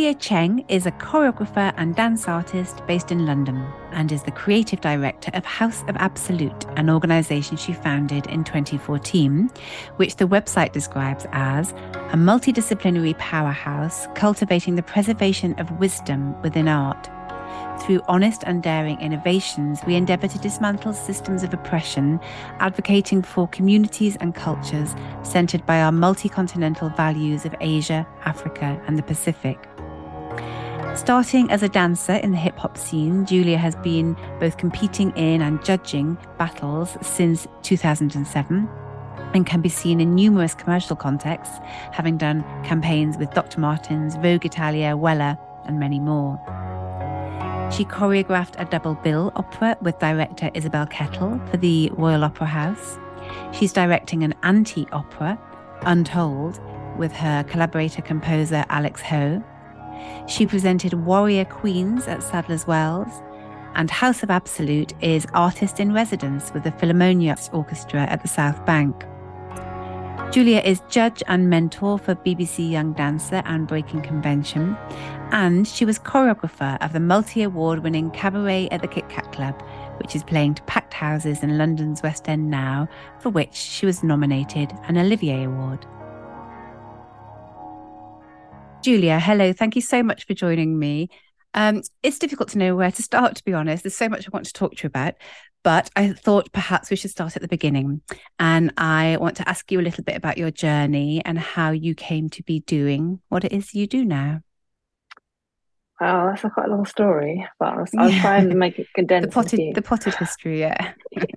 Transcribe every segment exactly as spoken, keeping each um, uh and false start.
Julia Cheng is a choreographer and dance artist based in London and is the creative director of House of Absolute, an organisation she founded in twenty fourteen, which the website describes as a multidisciplinary powerhouse cultivating the preservation of wisdom within art. Through honest and daring innovations, we endeavour to dismantle systems of oppression, advocating for communities and cultures centred by our multi-continental values of Asia, Africa and the Pacific. Starting as a dancer in the hip-hop scene, Julia has been both competing in and judging battles since two thousand seven and can be seen in numerous commercial contexts, having done campaigns with Doctor Martens, Vogue Italia, Wella and many more. She choreographed a double bill opera with director Isabel Kettle for the Royal Opera House. She's directing an anti-opera, Untold, with her collaborator composer Alex Ho. She presented Warrior Queens at Sadler's Wells, and House of Absolute is artist in residence with the Philharmonia Orchestra at the South Bank. Julia is judge and mentor for B B C Young Dancer and Breaking Convention, and she was choreographer of the multi-award-winning Cabaret at the Kit Kat Club, which is playing to packed houses in London's West End now, for which she was nominated an Olivier Award. Julia, hello. Thank you so much for joining me. Um, it's difficult to know where to start, to be honest. There's so much I want to talk to you about, but I thought perhaps we should start at the beginning. And I want to ask you a little bit about your journey and how you came to be doing what it is you do now. Wow, that's a quite a long story, but I'll, I'll try and make it the condensed. potted, the potted history, yeah.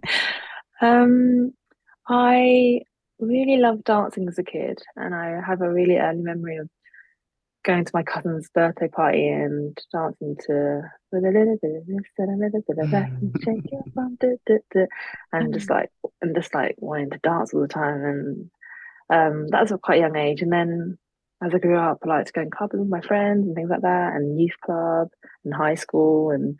um, I really loved dancing as a kid, and I have a really early memory of going to my cousin's birthday party and dancing to with a little bit of this and a little bit of that and shake your bum, duh, duh, duh, and just like and just like wanting to dance all the time, and um, that was at quite a young age. And then as I grew up, I liked to go in clubs with my friends and things like that, and youth club and high school, and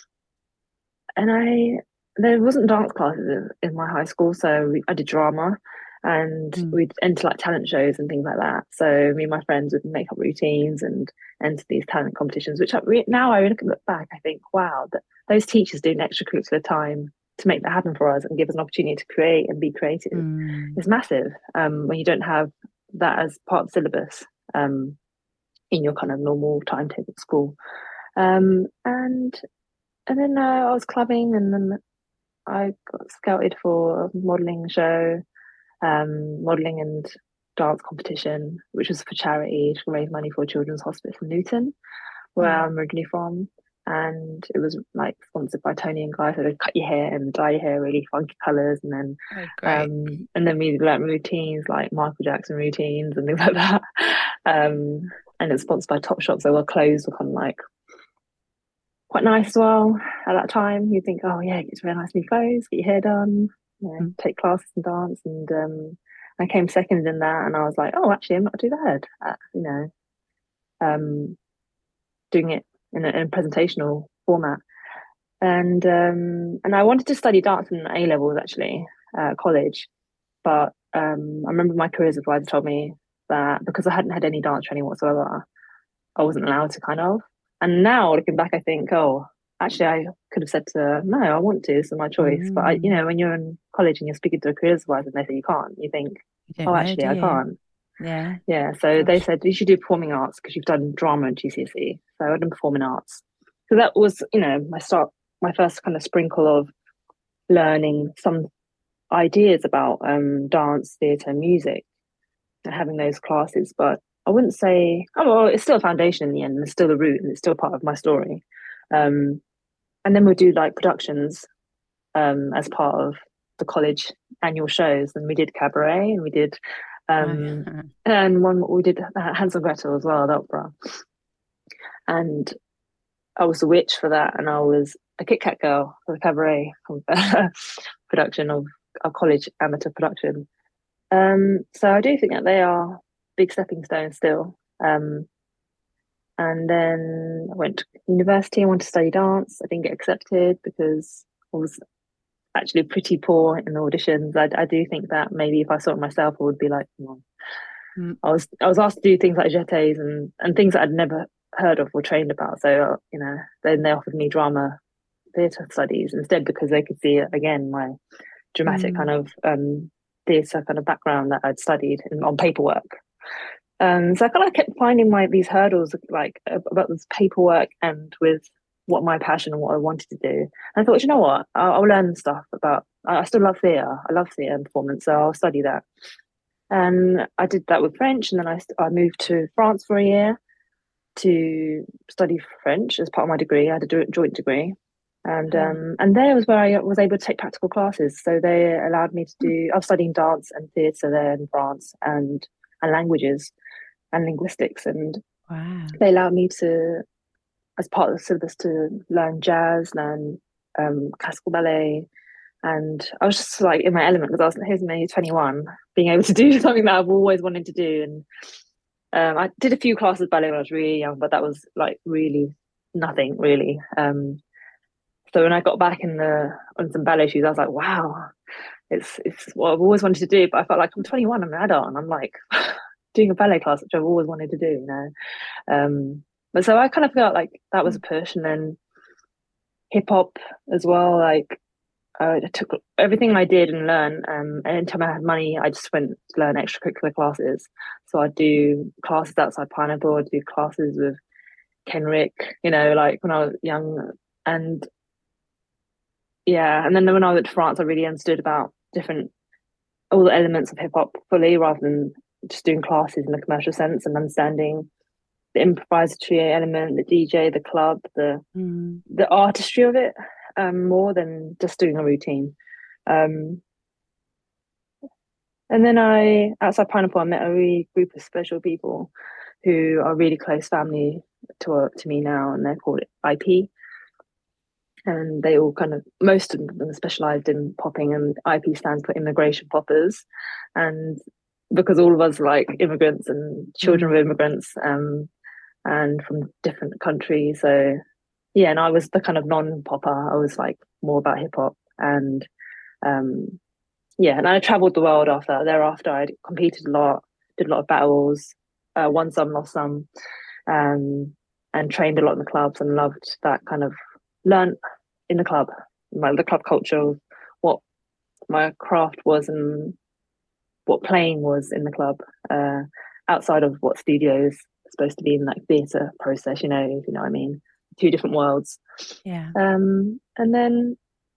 and I there wasn't dance classes in, in my high school, so we, I did drama. And mm. we'd enter like talent shows and things like that. So me and my friends would make up routines and enter these talent competitions, which I re- now I look back, I think, wow, that those teachers doing extracurricular time to make that happen for us and give us an opportunity to create and be creative mm. is massive. Um, when you don't have that as part of the syllabus um, in your kind of normal timetable at school. Um, and and then uh, I was clubbing, and then I got scouted for a modelling show. Um, modelling and dance competition, which was for charity to raise money for Children's Hospice in Luton, where mm. I'm originally from. And it was like sponsored by Tony and Guy, so they'd cut your hair and dye your hair really funky colours, and then oh, um, and then we learnt routines like Michael Jackson routines and things like that. Um, and it was sponsored by Topshop, so our clothes were kind of like quite nice as well at that time. You think, oh yeah, get to wear nice new clothes, get your hair done. You know, mm. take classes and dance, and um, I came second in that, and I was like, oh, actually, I'm not too bad at, you know, um, doing it in a, in a presentational format, and um, and I wanted to study dance in A levels actually, uh, college, but um, I remember my careers advisor told me that because I hadn't had any dance training whatsoever, I wasn't allowed to kind of, and now looking back, I think, oh. Actually, I could have said to her, no, I want to, this is my choice. Mm. But, I, you know, when you're in college and you're speaking to a careers advisor and they say you can't, you think, you oh, actually, know, I can't. Yeah. Yeah, so Gosh. They said, you should do performing arts because you've done drama and G C S E. So I done performing arts. So that was, you know, my start, my first kind of sprinkle of learning some ideas about um, dance, theatre, music, and having those classes. But I wouldn't say, oh, well, it's still a foundation in the end, and it's still a root, and it's still part of my story. Um, And then we'll do like productions um, as part of the college annual shows. And we did Cabaret, and we did, um, oh, yeah. and one we did uh, Hansel and Gretel as well, the opera. And I was the witch for that, and I was a Kit Kat girl for the Cabaret production of our college amateur production. Um, so I do think that they are big stepping stones still. Um, And then I went to university. I wanted to study dance. I didn't get accepted because I was actually pretty poor in the auditions. I, I do think that maybe if I saw it myself, I would be like, well, mm. I was I was asked to do things like jetés and, and things that I'd never heard of or trained about. So, uh, you know, then they offered me drama theatre studies instead because they could see, again, my dramatic kind Mm. of um, theatre kind of background that I'd studied in, on paperwork. Um, so I kind of kept finding my these hurdles like about this paperwork and with what my passion and what I wanted to do. And I thought, you know what, I'll, I'll learn stuff about. I still love theatre. I love theatre and performance, so I'll study that. And I did that with French, and then I I moved to France for a year to study French as part of my degree. I had a joint degree, and Oh. um, and there was where I was able to take practical classes. So they allowed me to do. I was studying dance and theatre there in France, and and languages and linguistics, and Wow. they allowed me to, as part of the syllabus, to learn jazz, learn um, classical ballet, and I was just like in my element because I was here's me twenty-one, being able to do something that I've always wanted to do, and um, I did a few classes of ballet when I was really young, but that was like really nothing really. Um, so when I got back in the on some ballet shoes, I was like, wow, it's it's what I've always wanted to do. But I felt like I'm twenty-one, I'm an adult, and I'm like doing a ballet class, which I've always wanted to do, you know. Um, but so I kind of felt like that was a push, and then hip hop as well. Like uh, I took everything I did and learned. Um, and anytime I had money, I just went to learn extracurricular classes. So I'd do classes outside Pineapple. I'd do classes with Kenrick, you know, like when I was young. And yeah, and then when I went to France, I really understood about different all the elements of hip hop fully, rather than just doing classes in a commercial sense, and understanding the improvisatory element, the D J, the club, the Mm. the artistry of it, um, more than just doing a routine. Um, and then I, outside Pineapple, I met a really group of special people who are really close family to uh, to me now, and they're called I P. And they all kind of, most of them specialized in popping, and I P stands for Immigration Poppers. And because all of us are like immigrants and children Mm. of immigrants, um, and from different countries. So yeah, and I was the kind of non-popper. I was like more about hip hop, and um, yeah, and I traveled the world after. Thereafter, I competed a lot, did a lot of battles, uh, won some, lost some, um, and trained a lot in the clubs, and loved that kind of learn in the club, like the club culture, what my craft was, and what playing was in the club, uh, outside of what studio is supposed to be in like theatre process, you know, if you know what I mean. Two different worlds. Yeah. Um, and then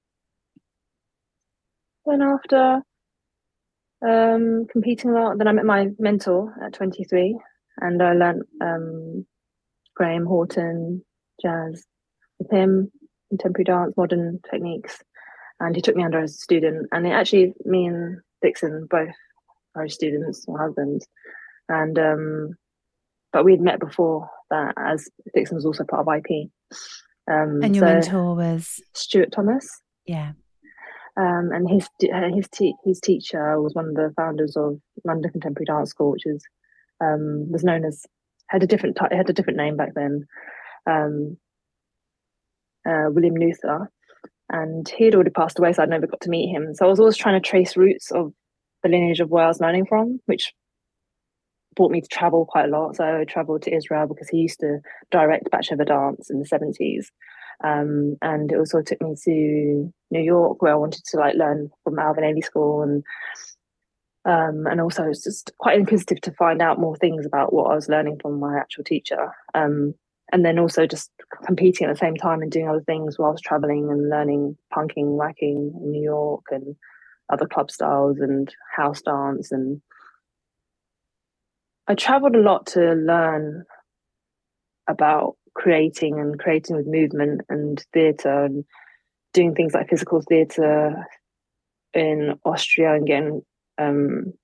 then after um, competing a lot, then I met my mentor at twenty-three, and I learned um, Graham Horton jazz with him, contemporary dance, modern techniques, and he took me under as a student. And it actually, me and Dixon both are students or husbands, and um, but we'd met before that, as Dixon was also part of I P. Um, And your so mentor was? Stuart Thomas. Yeah. Um, and his his te- his teacher was one of the founders of London Contemporary Dance School, which is um, was known as had a different t- had a different name back then, um, uh, William Luther, and he had already passed away, so I'd never got to meet him. So I was always trying to trace roots of the lineage of where I was learning from, which brought me to travel quite a lot. So I traveled to Israel because he used to direct Batsheva Dance in the seventies. Um, and it also took me to New York, where I wanted to like learn from Alvin Ailey School, and um, and also it's just quite inquisitive to find out more things about what I was learning from my actual teacher. Um, and then also just competing at the same time and doing other things while I was traveling and learning punking, whacking in New York, and other club styles and house dance. And I traveled a lot to learn about creating and creating with movement and theatre, and doing things like physical theatre in Austria, and getting um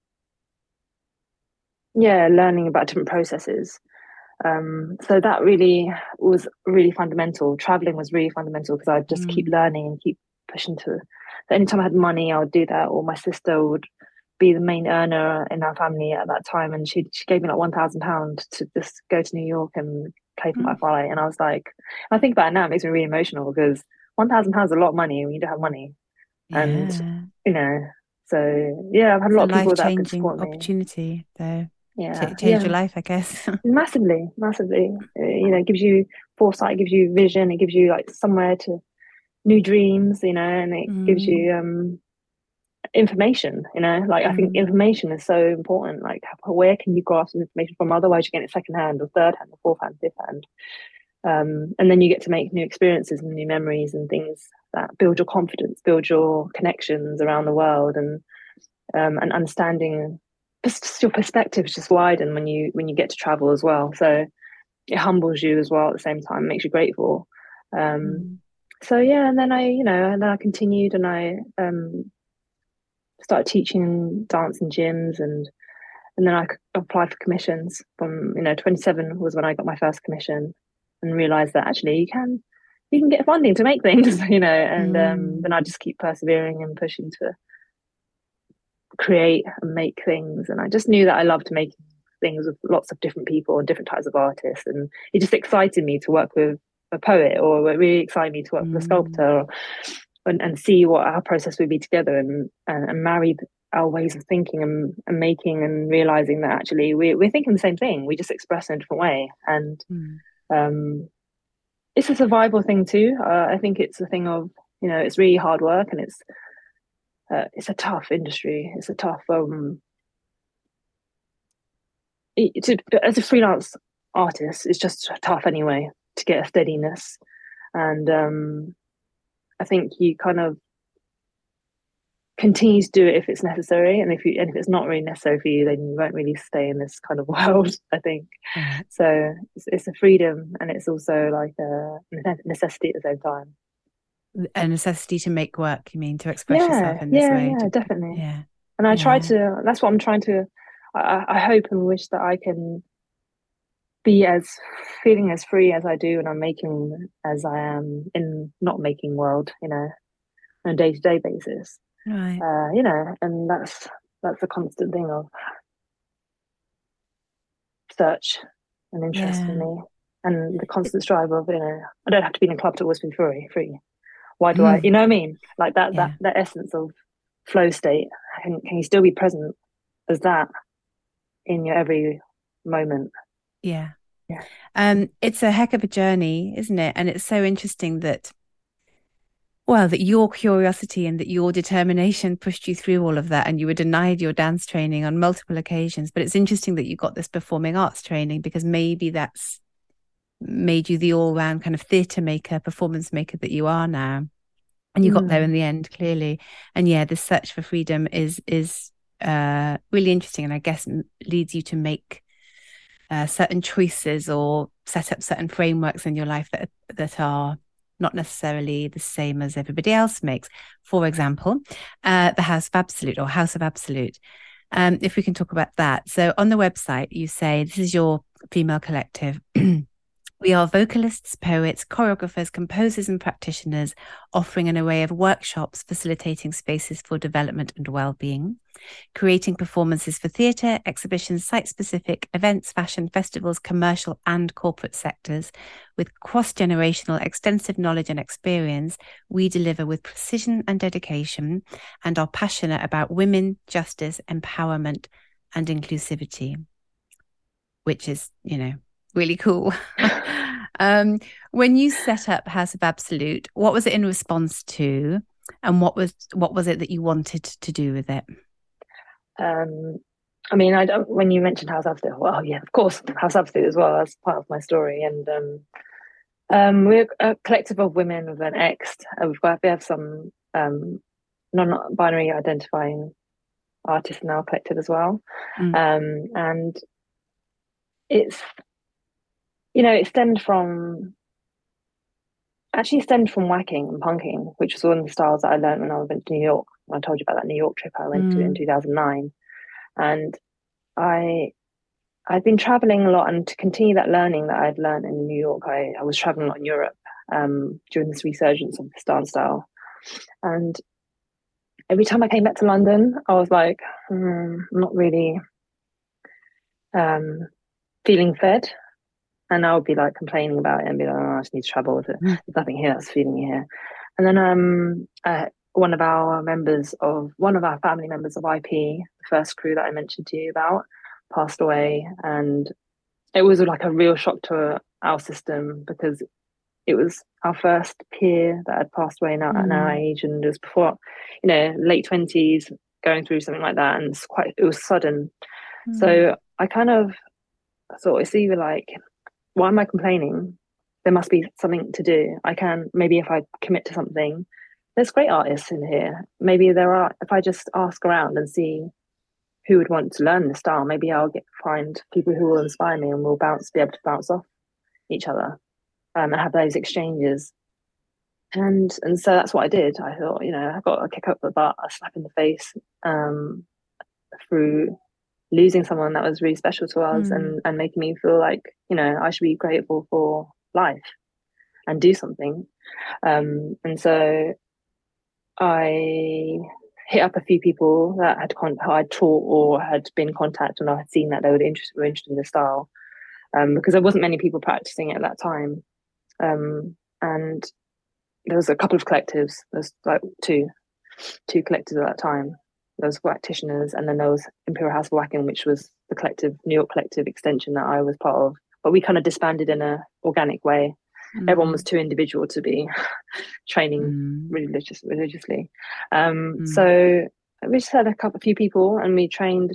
yeah learning about different processes. Um so that really was really fundamental. Traveling was really fundamental because I'd just keep Mm. learning and keep pushing to. Anytime I had money, I would do that, or my sister would be the main earner in our family at that time, and she she gave me like one thousand pounds to just go to New York and play for my Mm. ballet. And I was like, I think about it now, it makes me really emotional because one thousand pounds is a lot of money when you don't have money, and Yeah. you know, so yeah, I've had a It's a lot of people that have been life-changing supporting me. opportunity, though. Yeah, Ch- changed yeah, your life, I guess. massively, massively. Uh, You know, it gives you foresight, it gives you vision, it gives you like somewhere to new dreams, you know, and it gives Mm, you um information, you know. Like I think mm, information is so important. Like where can you grasp information from? Otherwise, you get it second hand or third hand or fourth hand, fifth hand. Um, and then you get to make new experiences and new memories and things that build your confidence, build your connections around the world, and um, and understanding just your perspectives just widen when you when you get to travel as well. So it humbles you as well at the same time, makes you grateful. Um, mm, so yeah, and then I, you know, and then I continued and I um, started teaching dance in gyms, and and then I applied for commissions. From, you know, twenty-seven was when I got my first commission, and realized that actually you can you can get funding to make things, you know. And um, then mm, I just keep persevering and pushing to create and make things. And I just knew that I loved making things with lots of different people and different types of artists, and it just excited me to work with a poet, or it really excited me to work with a mm, sculptor, or, and, and see what our process would be together, and and, and marry our ways of thinking and, and making, and realizing that actually we, we're thinking the same thing, we just express in a different way. And mm. um, it's a survival thing too. uh, I think it's a thing of, you know, it's really hard work, and it's uh, it's a tough industry, it's a tough um it, to, as a freelance artist, it's just tough anyway to get a steadiness. And um, I think you kind of continue to do it if it's necessary, and if you and if it's not really necessary for you, then you won't really stay in this kind of world, I think. Right. So it's, it's a freedom, and it's also like a necessity at the same time. A necessity to make work, you mean, to express yourself Yeah, in this yeah, way? yeah, To, definitely. yeah, And I try yeah. to. That's what I'm trying to. I, I hope and wish that I can be as feeling as free as I do, and I'm making as I am in not making world, you know, on a day to day basis. Right. Uh, you know, and that's that's a constant thing of search and interest for Yeah. me. And the It- constant strive of, you know, I don't have to be in a club to always be free free. Why do I, mm, you know what I mean? Like that that yeah. that essence of flow state. Can can you still be present as that in your every moment? Yeah. Yeah. Um, it's a heck of a journey, isn't it? And it's so interesting that, well, that your curiosity and that your determination pushed you through all of that, and you were denied your dance training on multiple occasions. But it's interesting that you got this performing arts training, because maybe that's made you the all-round kind of theatre maker, performance maker that you are now. And you got there Mm. in the end, clearly. And yeah, the search for freedom is is uh, really interesting, and I guess leads you to make uh, certain choices or set up certain frameworks in your life that that are not necessarily the same as everybody else makes. For example, uh, the House of Absolute, or House of Absolute. Um, if we can talk about that. So on the website, you say this is your female collective. We are vocalists, poets, choreographers, composers, and practitioners, offering an array of workshops facilitating spaces for development and well-being, creating performances for theatre, exhibitions, site-specific events, fashion, festivals, commercial and corporate sectors. With cross-generational extensive knowledge and experience, we deliver with precision and dedication, and are passionate about women, justice, empowerment, and inclusivity, which is, you know, really cool. um, when you set up House of Absolute, what was it in response to, and what was what was it that you wanted to do with it? Um, I mean, I don't, when you mentioned House Absolute, well, yeah, of course, House Absolute as well. That's part of my story. And um, um, we're a collective of women with an X. Uh, we've got we have some um, non-binary identifying artists in our collective as well. Mm, Um, and it's, you know, it stemmed from actually stemmed from whacking and punking, which was one of the styles that I learned when I went to New York. I told you about that New York trip I went to in mm, two thousand nine. And I I've been traveling a lot, and to continue that learning that I'd learned in New York, I, I was traveling a lot in Europe um, during this resurgence of the dance style. And every time I came back to London, I was like, hmm, I'm not really um, feeling fed. And I would be like complaining about it and be like, oh, I just need to travel with it. mm, There's nothing here that's feeding me here. And then um, uh, one of our members of one of our family members of I P, the first crew that I mentioned to you about, passed away, and it was like a real shock to our system because it was our first peer that had passed away now at our Mm. age, and it was before, you know, late twenties, going through something like that, and it's quite it was sudden. Mm. So I kind of thought it's either like, why am I complaining? There must be something to do. I can maybe if I commit to something, there's great artists in here. Maybe there are. If I just ask around and see who would want to learn the style, maybe I'll get find people who will inspire me and will bounce be able to bounce off each other um, and have those exchanges. And and so that's what I did. I thought, you know, I got a kick up the butt, a slap in the face um, through losing someone that was really special to us, Mm. and and making me feel like, you know, I should be grateful for life and do something. Um, and so I hit up a few people that had con- I'd taught or had been in contact, and I had seen that they were interested were interested in the style, um, because there wasn't many people practicing it at that time. Um, and there was a couple of collectives. There's like two, two collectives at that time. There was Practitioners, and then there was Imperial House of Whacking, which was the collective, New York collective extension that I was part of. But we kind of disbanded in a organic way. Everyone was Mm. too individual to be training Mm. religious religiously. Um, Mm. so we just had a couple, a few people, and we trained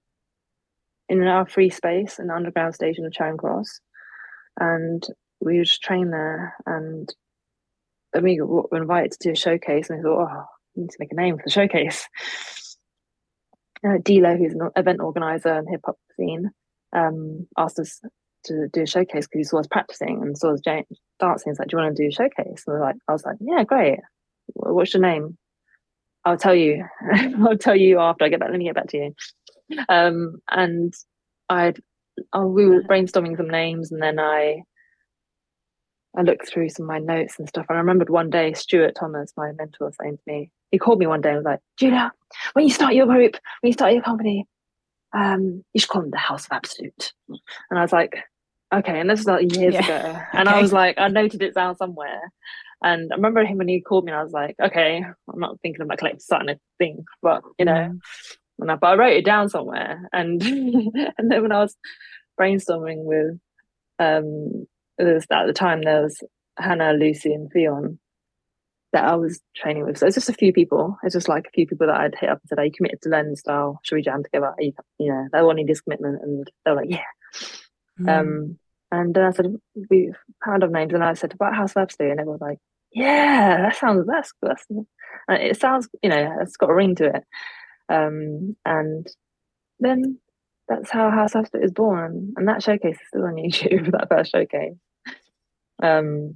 in our free space in the underground station of Charing Cross, and we would just train there. And then we were invited to do a showcase, and I thought, oh, I need to make a name for the showcase. Uh, Dilo, who's an event organizer and hip hop scene, um, asked us to do a showcase because he saw us practicing and saw us dancing. He's like, "Do you want to do a showcase?" And we're like, "I was like, yeah, great. What's your name?" "I'll tell you. I'll tell you after I get back. Let me get back to you." Um, and I'd, oh, we were brainstorming some names, and then I I looked through some of my notes and stuff. And I remembered one day Stuart Thomas, my mentor, saying to me, he called me one day and was like, "Julia, when you start your group, when you start your company, um, you should call them the House of Absolute." And I was like, okay. And this was like years Yeah. ago. And I Okay. was like, I noted it down somewhere. And I remember him when he called me, and I was like, okay, I'm not thinking of my collective starting a thing, but you know, Mm. and I, but I wrote it down somewhere. And and then when I was brainstorming with um there was, at the time there was Hannah, Lucy, and Theon that I was training with. So it's just a few people. It's just like a few people that I'd hit up and said, "Are you committed to learning the style? Should we jam together?" Are you, you know, they wanted this commitment, and they were like, "Yeah." Mm. Um, and then I said, "We found of names," and I said, "About House of Absolute," and everyone was like, "Yeah, that sounds that's that's." It sounds, you know, it's got a ring to it. Um, and then that's how House of Absolute is born, and that showcase is still on YouTube. That first showcase. Um,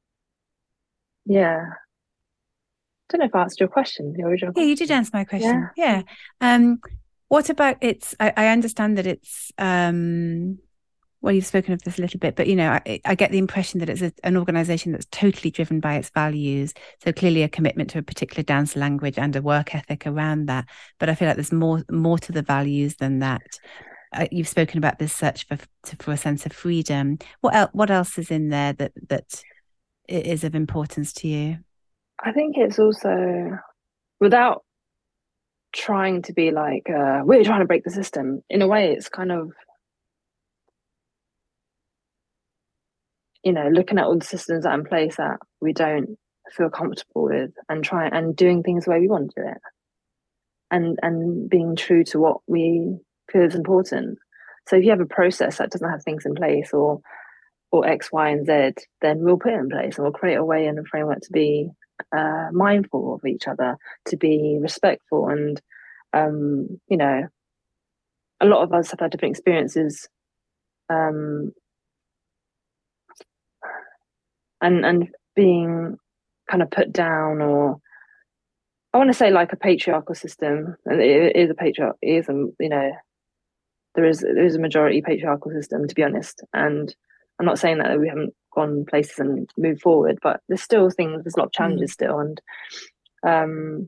yeah. Don't know if I answered your question, the original Yeah, you did question. answer my Yeah. question. Yeah. Um, what about it's, I, I understand that it's, um, well, you've spoken of this a little bit, but you know, I, I get the impression that it's a, an organization that's totally driven by its values. So clearly a commitment to a particular dance language and a work ethic around that. But I feel like there's more more to the values than that. Uh, you've spoken about this search for to, for a sense of freedom. What else? What else is in there that that is of importance to you? I think it's also without trying to be like, uh, we're trying to break the system. In a way, it's kind of, you know, looking at all the systems that are in place that we don't feel comfortable with, and try and doing things the way we want to do it, and and being true to what we feel is important. So if you have a process that doesn't have things in place, or or X, Y, and Z, then we'll put it in place, and we'll create a way and a framework to be uh, mindful of each other, to be respectful. And um, you know, a lot of us have had different experiences, um, and and being kind of put down, or I want to say like a patriarchal system. And it is a patriarch. It is a, you know, there is there is a majority patriarchal system, to be honest. And I'm not saying that we haven't gone places and moved forward, but there's still things. There's a lot of Mm. challenges still, and um,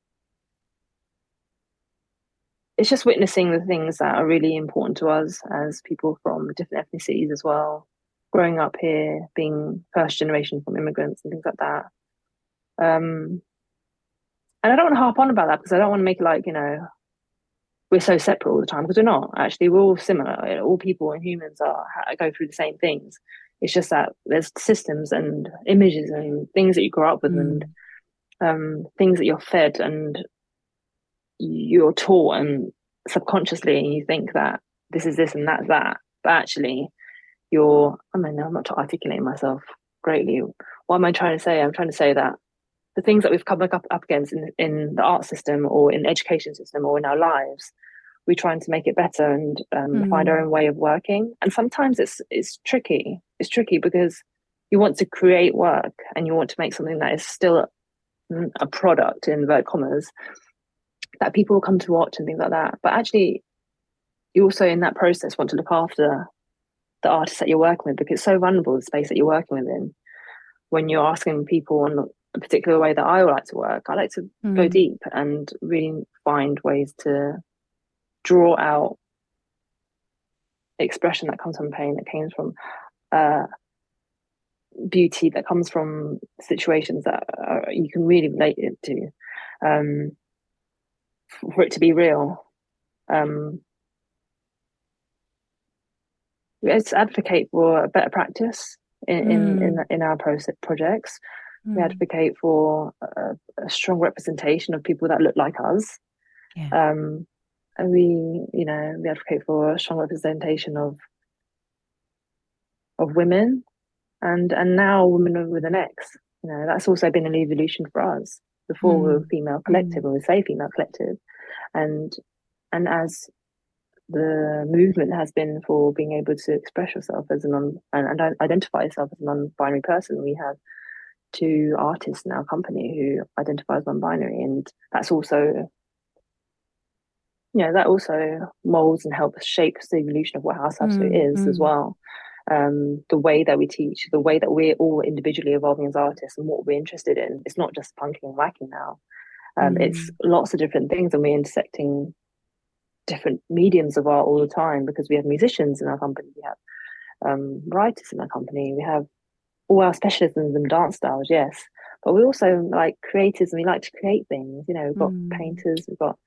it's just witnessing the things that are really important to us as people from different ethnicities as well. Growing up here, being first generation from immigrants and things like that. Um, and I don't want to harp on about that because I don't want to make it like, you know, we're so separate all the time, because we're not. Actually, we're all similar. All people and humans are go through the same things. It's just that there's systems and images and things that you grow up with, Mm. and um, things that you're fed and you're taught, and subconsciously, and you think that this is this and that's that. But actually, you're, I mean, I'm not articulating myself greatly. What am I trying to say? I'm trying to say that the things that we've come up, up against in, in the art system or in the education system or in our lives, we're trying to make it better and um, find our Mm. own way of working. And sometimes it's it's tricky. It's tricky because you want to create work and you want to make something that is still a, a product in inverted commas that people will come to watch and things like that. But actually, you also in that process want to look after the artists that you're working with, because it's so vulnerable, the space that you're working within. When you're asking people on a particular way that I would like to work, I like to Mm. go deep and really find ways to draw out expression that comes from pain, that comes from uh, beauty, that comes from situations that are, you can really relate it to, um, for it to be real. Um, let's advocate for a better practice in in in, Mm. in our process, projects. We Mm. advocate for a, a strong representation of people that look like us. Yeah. Um, and we, you know, we advocate for a strong representation of of women, and and now women with an X. You know, that's also been an evolution for us. Before we were Mm. female collective, Mm. and we say female collective, and and as the movement has been for being able to express yourself as a non and, and identify yourself as a non-binary person, we have two artists in our company who identify as non-binary, and that's also, you know, that also molds and helps shapes the evolution of what House Absolute Mm. is as Mm. well. Um, the way that we teach, the way that we're all individually evolving as artists and what we're interested in. It's not just punking and whacking now. Um, it's Mm. lots of different things, and we're intersecting different mediums of art all the time, because we have musicians in our company, we have um, writers in our company, we have all our specialisms and dance styles, yes, but we also like creators and we like to create things. You know, we've got Mm. painters, we've got,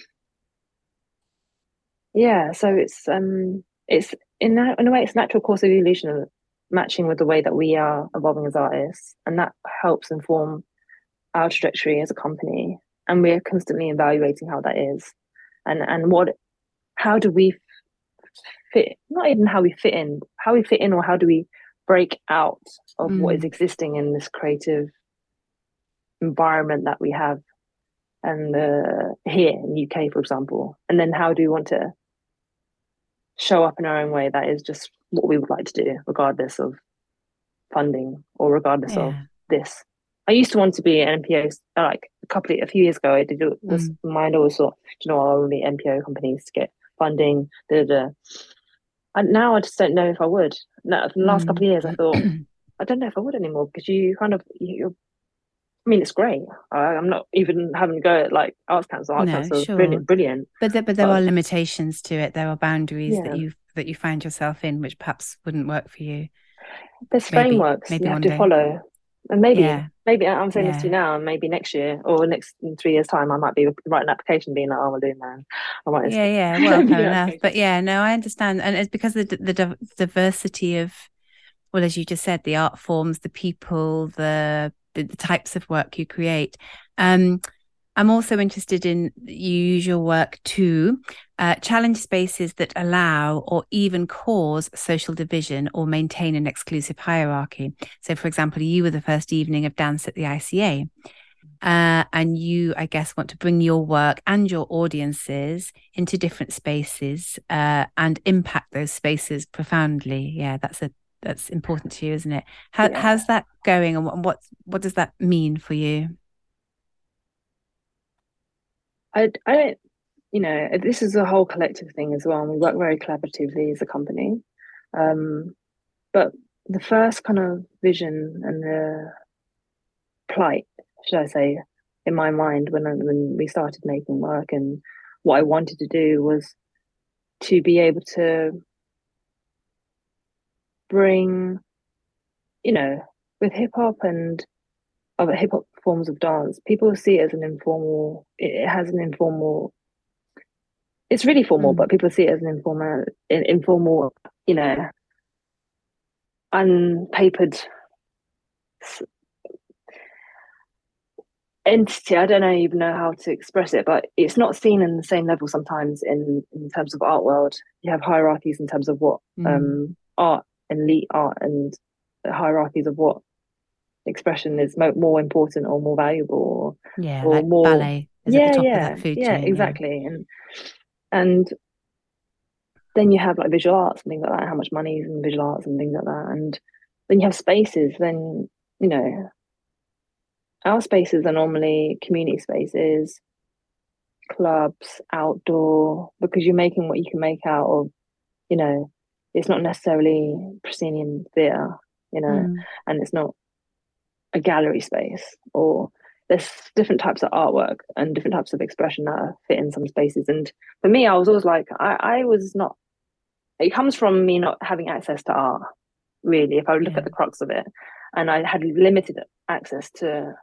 yeah. So it's um, it's in that, in a way, it's a natural course of evolution of matching with the way that we are evolving as artists, and that helps inform our trajectory as a company. And we're constantly evaluating how that is, and and what, how do we fit, not even how we fit in, how we fit in, or how do we break out of what is Mm. existing in this creative environment that we have, and uh, here in the U K, for example, and then how do we want to show up in our own way that is just what we would like to do, regardless of funding or regardless of Yeah. this. I used to want to be an N P O, like a couple of, a few years ago. I did was Mm. mind always thought, you know, I'll only N P O companies to get funding. Da, da, da. And now I just don't know if I would. Now, for the last couple Mm. of years, I thought I don't know if I would anymore, because you kind of you. I mean, it's great. I, I'm not even having to go at like Arts Council. Arts No, Council is sure. brilliant, brilliant. But there, but there But are limitations to it. There are boundaries that yeah, you that you find yourself in, which perhaps wouldn't work for you. there's Maybe, frameworks maybe you have one to day. follow, and maybe, Yeah, maybe I'm saying this to you yeah, now, and maybe next year or next in three years' time, I might be writing an application, being like, "Oh, I'm doing that. I might yeah, yeah. Well, be fair an enough. But application." yeah, no, I understand, and it's because of the the div- diversity of, well, as you just said, the art forms, the people, the the, the types of work you create. Um, I'm also interested in you use your work to uh, challenge spaces that allow or even cause social division or maintain an exclusive hierarchy. So, for example, you were the first evening of dance at the I C A. Uh, and you, I guess, want to bring your work and your audiences into different spaces uh, and impact those spaces profoundly. Yeah, that's a that's important to you, isn't it? How, Yeah, how's that going, and what, what what does that mean for you? I, I don't. You know, this is a whole collective thing as well, and we work very collaboratively as a company. Um, but the first kind of vision and the plight, should I say, in my mind when I, when we started making work, and what I wanted to do was to be able to bring, you know, with hip hop and other hip hop forms of dance, people see it as an informal. It has an informal it's really formal, Mm. but people see it as an informal, informal, you know, unpapered entity. I don't even know how to express it, but it's not seen in the same level sometimes in in terms of art world. You have hierarchies in terms of what Mm. um art and elite art, and hierarchies of what expression is mo more important or more valuable, Yeah, or, or like more. ballet is at the Yeah, top of yeah, that food yeah, chain. Yeah. exactly. And and then you have like visual arts and things like that, how much money is in visual arts and things like that. And then you have spaces, then, you know, our spaces are normally community spaces, clubs, outdoor, because you're making what you can make out of, you know, it's not necessarily proscenium theatre, you know, Mm. and it's not a gallery space, or there's different types of artwork and different types of expression that fit in some spaces. And for me, I was always like, I, I was not, it comes from me not having access to art, really, if I look at Yeah. the crux of it. And I had limited access to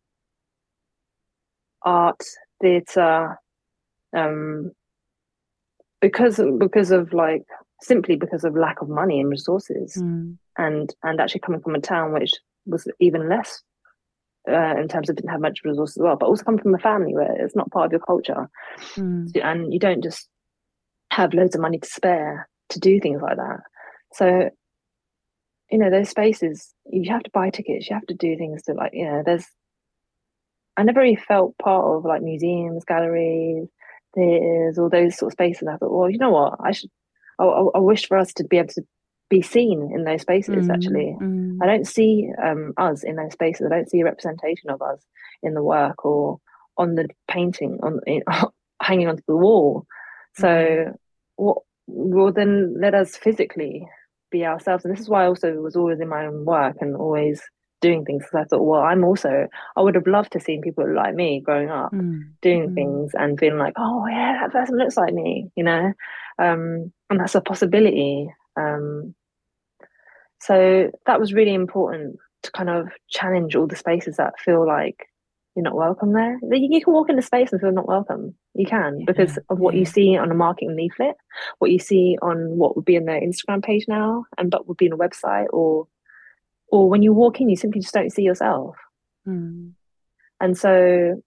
art, theatre, um, because because of like simply because of lack of money and resources, Mm. and and actually coming from a town which was even less uh, in terms of didn't have much resources as well, but also come from a family where it's not part of your culture, Mm. and you don't just have loads of money to spare to do things like that. So you know those spaces, you have to buy tickets, you have to do things to, like, you know, there's I never really felt part of like museums, galleries, theaters, all those sort of spaces. And I thought, well, you know what, I should I, I, I wish for us to be able to be seen in those spaces. Mm. Actually, I Mm. don't see um us in those spaces. I don't see a representation of us in the work or on the painting on in, hanging onto the wall. Mm. So what, well, then let us physically be ourselves. And this is why I also was always in my own work and always doing things, because I thought, well, I'm also, I would have loved to see people like me growing up Mm. doing Mm. things and feeling like, oh yeah, that person looks like me, you know, um, and that's a possibility. Um, so that was really important, to kind of challenge all the spaces that feel like you're not welcome there. You can walk into space and feel not welcome. You can, Yeah. because of what you Yeah. see on a marketing leaflet, what you see on what would be in their Instagram page now, and but would be on a website, or or when you walk in, you simply just don't see yourself. Mm. And so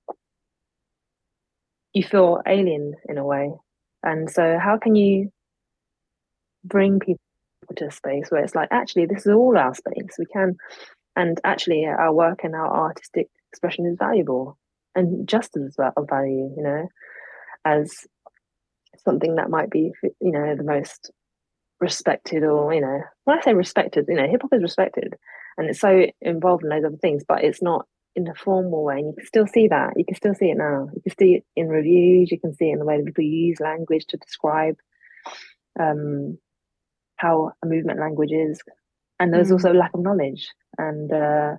you feel alien in a way. And so how can you bring people to a space where it's like, actually, this is all our space. We can, and actually our work and our artistic expression is valuable and just as of value, you know, as something that might be, you know, the most respected, or, you know, when I say respected, you know, hip hop is respected and it's so involved in those other things, but it's not in a formal way. And you can still see that. You can still see it now. You can see it in reviews. You can see it in the way that people use language to describe um, how a movement language is. And there's also a Mm. lack of knowledge. And uh,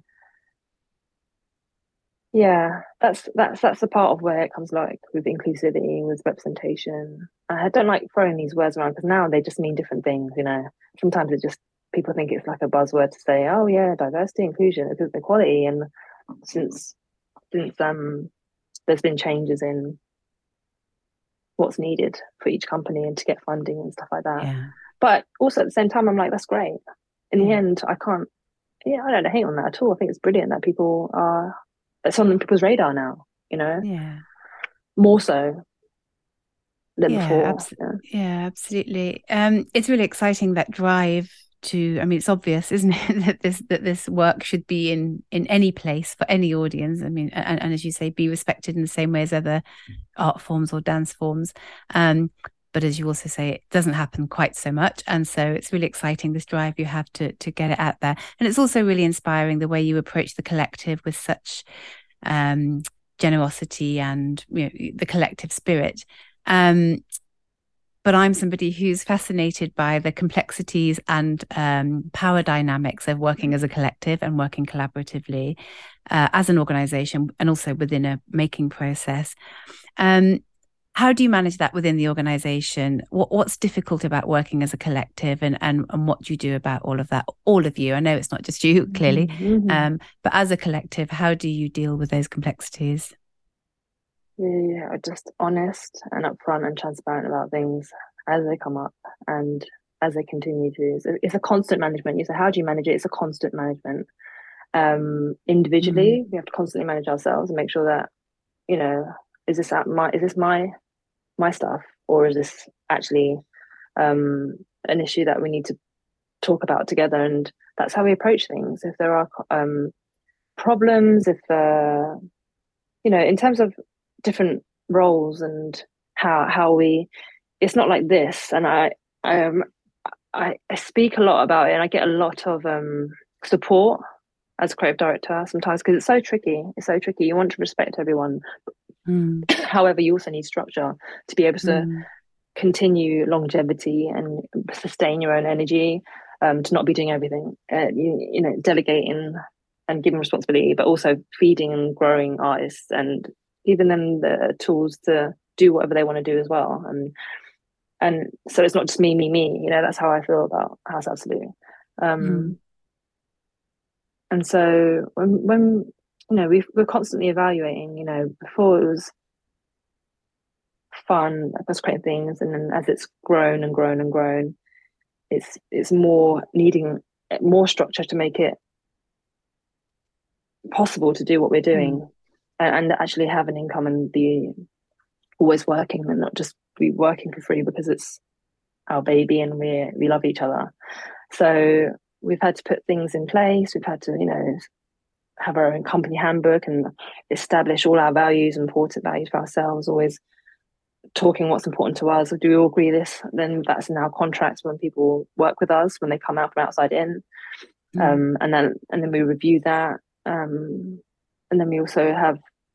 yeah, that's that's that's the part of where it comes, like with inclusivity, with representation. I don't like throwing these words around because now they just mean different things. You know, sometimes it just, people think it's like a buzzword to say, oh yeah, diversity, inclusion, equality, and since since um there's been changes in what's needed for each company and to get funding and stuff like that. Yeah. But also at the same time, I'm like, that's great. In the Yeah. end, I can't. Yeah, I don't hate on that at all. I think it's brilliant that people are, it's on people's radar now. You know, Yeah. more so than Yeah, before. abs- Yeah. yeah, absolutely. Um, it's really exciting, that drive to, I mean, it's obvious, isn't it, that this that this work should be in in any place for any audience. I mean, and, and as you say, be respected in the same way as other art forms or dance forms. Um, but as you also say, it doesn't happen quite so much. And so it's really exciting, this drive you have to to get it out there. And it's also really inspiring the way you approach the collective with such um, generosity and, you know, the collective spirit. Um, but I'm somebody who's fascinated by the complexities and um, power dynamics of working as a collective and working collaboratively uh, as an organization, and also within a making process. Um, how do you manage that within the organization? What, what's difficult about working as a collective, and, and, and what do you do about all of that? All of you, I know it's not just you, clearly, Mm-hmm. um, but as a collective, how do you deal with those complexities? we are just honest and upfront and transparent about things as they come up and as they continue to. It's a, it's a constant management. You say, how do you manage it? It's a constant management. Um, Mm. individually, we have to constantly manage ourselves and make sure that, you know, is this at my is this my my stuff, or is this actually um an issue that we need to talk about together? And that's how we approach things. If there are um problems, if uh you know, in terms of different roles and how how we, it's not like this. And I um I, I speak a lot about it, and I get a lot of um support as a creative director sometimes, because it's so tricky. It's so tricky. You want to respect everyone. Mm. However, you also need structure to be able to Mm. continue longevity and sustain your own energy, um, to not be doing everything, uh, you, you know, delegating and giving responsibility, but also feeding and growing artists and giving them the tools to do whatever they want to do as well. And and so it's not just me, me, me. You know, that's how I feel about House Absolute. Mm. Um, and so when when you know we we're constantly evaluating. You know, before it was fun, us creating things, and then as it's grown and grown and grown, it's it's more needing more structure to make it possible to do what we're Mm. doing, and, and actually have an income and be always working and not just be working for free because it's our baby and we we love each other. So we've had to put things in place. We've had to, you know, have our own company handbook and establish all our values, important values for ourselves, always talking what's important to us. Do we all agree this? Then that's in our contracts when people work with us, when they come out from outside in. Mm. Um, and then and then we review that. Um, and then we also have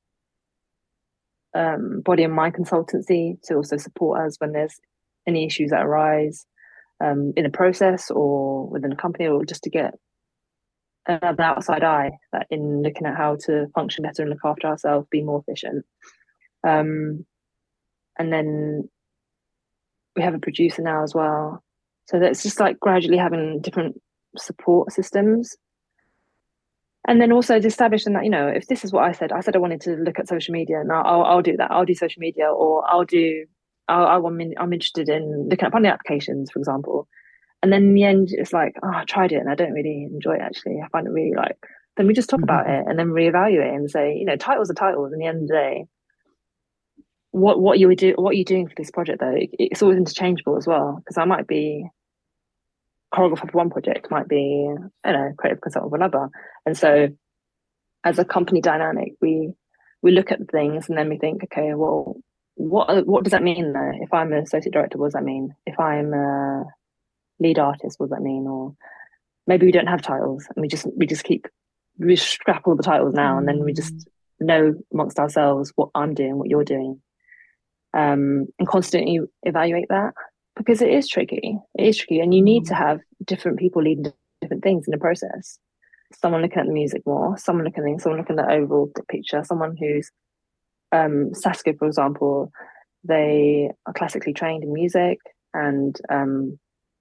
um, body and mind consultancy to also support us when there's any issues that arise um, in a process or within a company, or just to get another outside eye that in looking at how to function better and look after ourselves, be more efficient. Um, and then we have a producer now as well. So that's just like gradually having different support systems. And then also establishing that, you know, if this is what I said, I said I wanted to look at social media, and I'll, I'll do that. I'll do social media, or I'll do, I'll, I'm, in, I'm interested in looking at funding applications, for example. And then in the end, it's like, oh, I tried it and I don't really enjoy it actually. I find it really like, then we just talk about it and then reevaluate and say, you know, titles are titles. In the end of the day, what what you would do, what are you doing for this project though? It, it's always interchangeable as well, because I might be choreographer for one project, might be, I don't know, creative consultant for another. And so as a company dynamic, we we look at things and then we think, okay, well, what what does that mean though? If I'm an associate director, what does that mean? If I'm a lead artist, what does that mean? Or maybe we don't have titles and we just we just keep we scrap all the titles now, and then we Mm. just know amongst ourselves what I'm doing, what you're doing, um, and constantly evaluate that, because it is tricky. It is tricky, and you need to Mm. have different people leading different things in the process. Someone looking at the music more, someone looking at someone looking at the overall picture, someone who's um, Saskia, for example, they are classically trained in music, and um,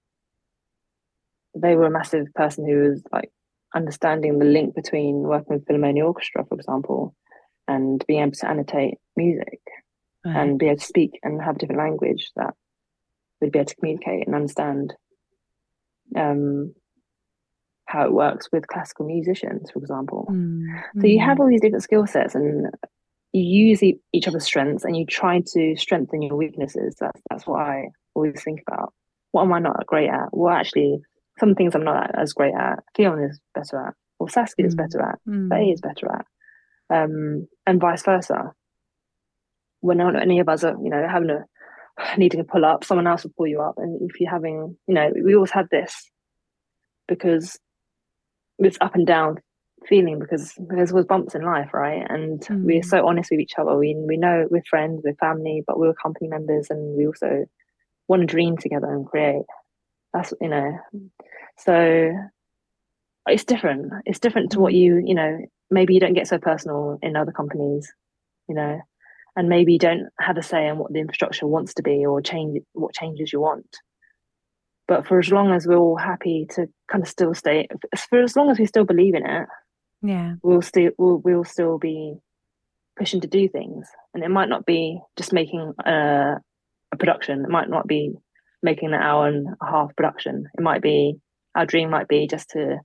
they were a massive person who was like understanding the link between working with Philharmonia Orchestra, for example, and being able to annotate music Right. and be able to speak and have a different language that would be able to communicate and understand um, how it works with classical musicians, for example. Mm. So you have Mm. all these different skill sets, and you use e- each other's strengths, and you try to strengthen your weaknesses. That's that's what I always think about. What am I not great at? Well, actually, some things I'm not as great at, Fiona is better at, or Saskia is Mm. better at, Faye is Mm. better at, um, and vice versa. When not any of us are, you know, having a needing a pull up, someone else will pull you up. And if you're having, you know, we always have this, because this up and down feeling, because there's always bumps in life, right? And we're Mm. so honest with each other. We we know we're friends, we're family, but we're company members, and we also want to dream together and create. That's, you know, so it's different. It's different to what Mm. you, you know, maybe you don't get so personal in other companies, you know, and maybe you don't have a say in what the infrastructure wants to be, or change what changes you want. But for as long as we're all happy to kind of still stay, for as long as we still believe in it, Yeah. we'll still we'll, we'll still be pushing to do things. And it might not be just making a, a production. It might not be making an hour and a half production. It might be, our dream might be just to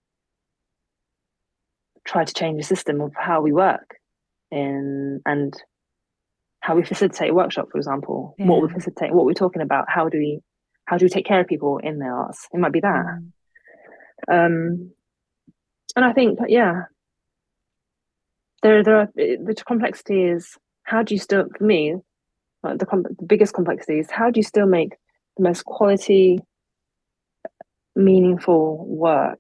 try to change the system of how we work in and how we facilitate a workshop, for example. Yeah. What we facilitate, what we're talking about, how do we how do we take care of people in the arts? It might be that. Mm. Um and I think yeah, there there are the complexity is how do you still for me, like the, the biggest complexity is how do you still make the most quality, meaningful work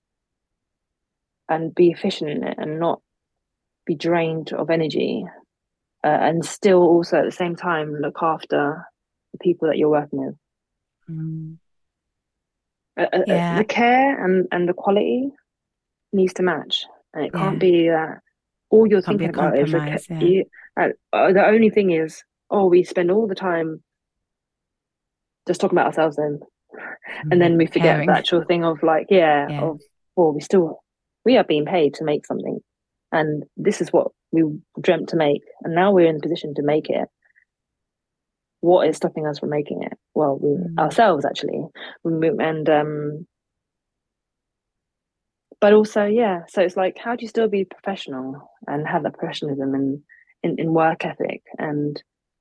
and be efficient in it and not be drained of energy, uh, and still also at the same time look after the people that you're working with. Mm. Uh, yeah. uh, the care and, and the quality needs to match, and it can't yeah. be that all you're can't thinking about is okay, yeah. you, uh, uh, the only thing is, oh, we spend all the time just talking about ourselves then, mm. and then we forget Caring. the actual thing of like yeah, yeah. of well, we still we are being paid to make something, and this is what we dreamt to make, and now we're in a position to make it. What is stopping us from making it? Well, we mm. ourselves actually, and um, but also yeah. So it's like, how do you still be professional and have that professionalism and in, in work ethic and